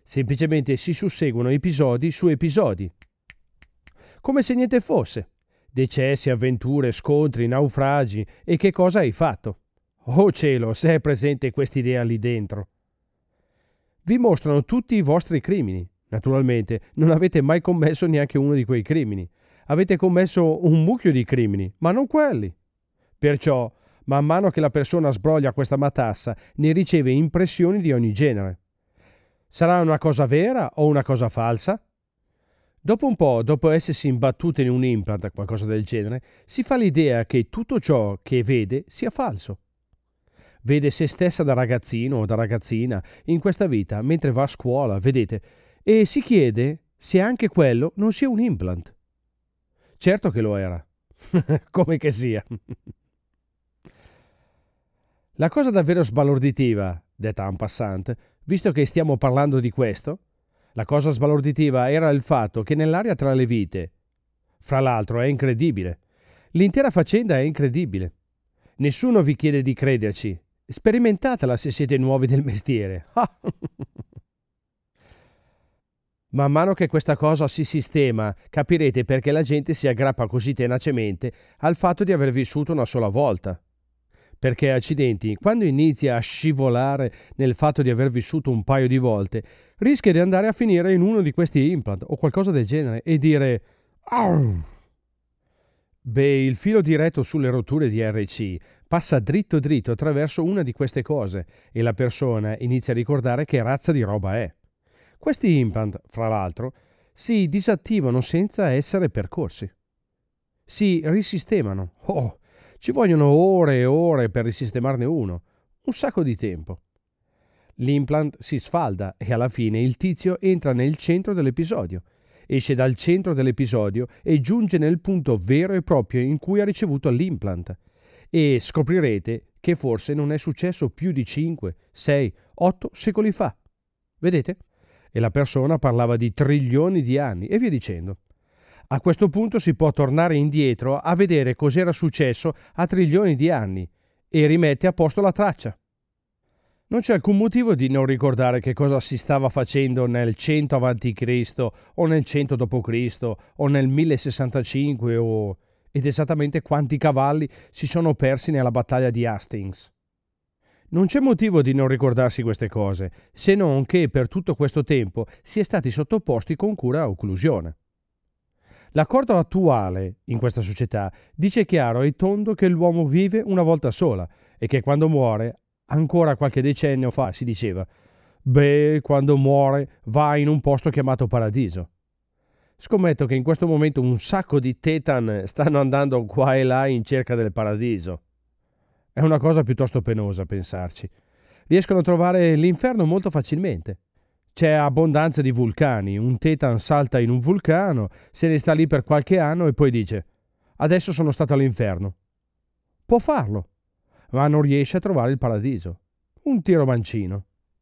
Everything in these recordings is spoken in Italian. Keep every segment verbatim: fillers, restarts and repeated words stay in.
Semplicemente si susseguono episodi su episodi, come se niente fosse. Decessi, avventure, scontri, naufragi. E che cosa hai fatto? Oh cielo, se è presente quest'idea lì dentro. Vi mostrano tutti i vostri crimini. Naturalmente, non avete mai commesso neanche uno di quei crimini. Avete commesso un mucchio di crimini, ma non quelli. Perciò, man mano che la persona sbroglia questa matassa, ne riceve impressioni di ogni genere. Sarà una cosa vera o una cosa falsa? Dopo un po', dopo essersi imbattuta in un implant, qualcosa del genere, si fa l'idea che tutto ciò che vede sia falso. Vede se stessa da ragazzino o da ragazzina in questa vita mentre va a scuola, vedete, e si chiede se anche quello non sia un implant. Certo che lo era, come che sia. La cosa davvero sbalorditiva, detta en passant, visto che stiamo parlando di questo, la cosa sbalorditiva era il fatto che nell'aria tra le vite, fra l'altro è incredibile, l'intera faccenda è incredibile. Nessuno vi chiede di crederci, sperimentatela se siete nuovi del mestiere. Man mano che questa cosa si sistema, capirete perché la gente si aggrappa così tenacemente al fatto di aver vissuto una sola volta. Perché, accidenti, quando inizia a scivolare nel fatto di aver vissuto un paio di volte, rischia di andare a finire in uno di questi implant o qualcosa del genere e dire «Arr!». Beh, il filo diretto sulle rotture di R C passa dritto dritto attraverso una di queste cose e la persona inizia a ricordare che razza di roba è. Questi implant, fra l'altro, si disattivano senza essere percorsi. Si risistemano. Oh, ci vogliono ore e ore per risistemarne uno. Un sacco di tempo. L'implant si sfalda e alla fine il tizio entra nel centro dell'episodio. Esce dal centro dell'episodio e giunge nel punto vero e proprio in cui ha ricevuto l'implant. E scoprirete che forse non è successo più di cinque, sei, otto secoli fa. Vedete? E la persona parlava di trilioni di anni e via dicendo. A questo punto si può tornare indietro a vedere cos'era successo a trilioni di anni e rimette a posto la traccia. Non c'è alcun motivo di non ricordare che cosa si stava facendo nel cento avanti Cristo o nel cento dopo Cristo o nel mille sessantacinque o... ed esattamente quanti cavalli si sono persi nella battaglia di Hastings. Non c'è motivo di non ricordarsi queste cose, se non che per tutto questo tempo si è stati sottoposti con cura a occlusione. L'accordo attuale in questa società dice chiaro e tondo che l'uomo vive una volta sola e che quando muore, ancora qualche decennio fa si diceva, beh, quando muore va in un posto chiamato paradiso. Scommetto che in questo momento un sacco di tetan stanno andando qua e là in cerca del paradiso. È una cosa piuttosto penosa pensarci. Riescono a trovare l'inferno molto facilmente. C'è abbondanza di vulcani, un tetan salta in un vulcano, se ne sta lì per qualche anno e poi dice «Adesso sono stato all'inferno». Può farlo, ma non riesce a trovare il paradiso. Un tiro mancino.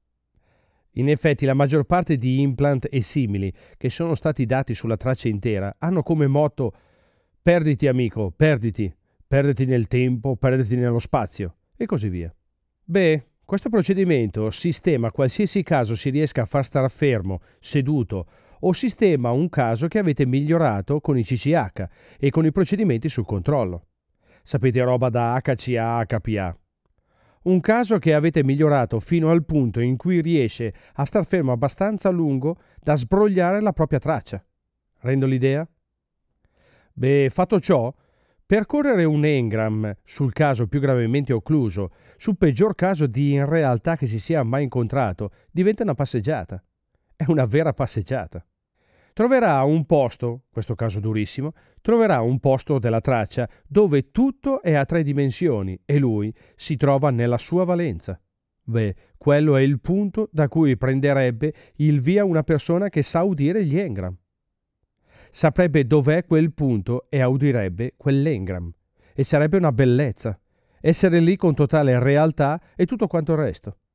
In effetti la maggior parte di implant e simili che sono stati dati sulla traccia intera hanno come motto «Perditi amico, perditi». Perditi nel tempo, perditi nello spazio, e così via. Beh, questo procedimento sistema qualsiasi caso si riesca a far star fermo, seduto, o sistema un caso che avete migliorato con i C C H e con i procedimenti sul controllo. Sapete, roba da H C A a H P A. Un caso che avete migliorato fino al punto in cui riesce a star fermo abbastanza a lungo da sbrogliare la propria traccia. Rendo l'idea? Beh, fatto ciò, percorrere un engram sul caso più gravemente occluso, sul peggior caso di in realtà che si sia mai incontrato, diventa una passeggiata. È una vera passeggiata. Troverà un posto, questo caso durissimo, troverà un posto della traccia dove tutto è a tre dimensioni e lui si trova nella sua valenza. Beh, quello è il punto da cui prenderebbe il via una persona che sa udire gli engram. Saprebbe dov'è quel punto e udirebbe quell'engram. E sarebbe una bellezza. Essere lì con totale realtà e tutto quanto il resto.